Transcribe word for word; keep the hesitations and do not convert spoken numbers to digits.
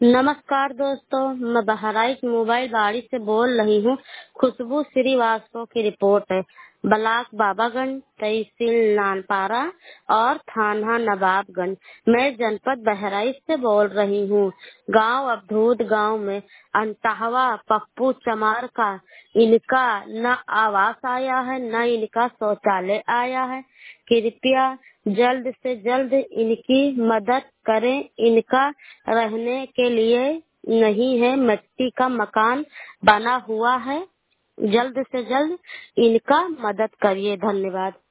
नमस्कार दोस्तों, मैं बहराइच मोबाइल बाड़ी से बोल रही हूँ। खुशबू श्रीवास्तव की रिपोर्ट है। ब्लॉक बाबागंज, तहसील नानपारा और थाना नवाबगंज। मैं जनपद बहराइच से बोल रही हूँ। गांव अवधूत गांव में अंतहवा पप्पू चमार का इनका न आवास आया है, न इनका शौचालय आया है। कृपया जल्द से जल्द इनकी मदद करें। इनका रहने के लिए नहीं है, मिट्टी का मकान बना हुआ है। जल्द से जल्द इनका मदद करिए। धन्यवाद।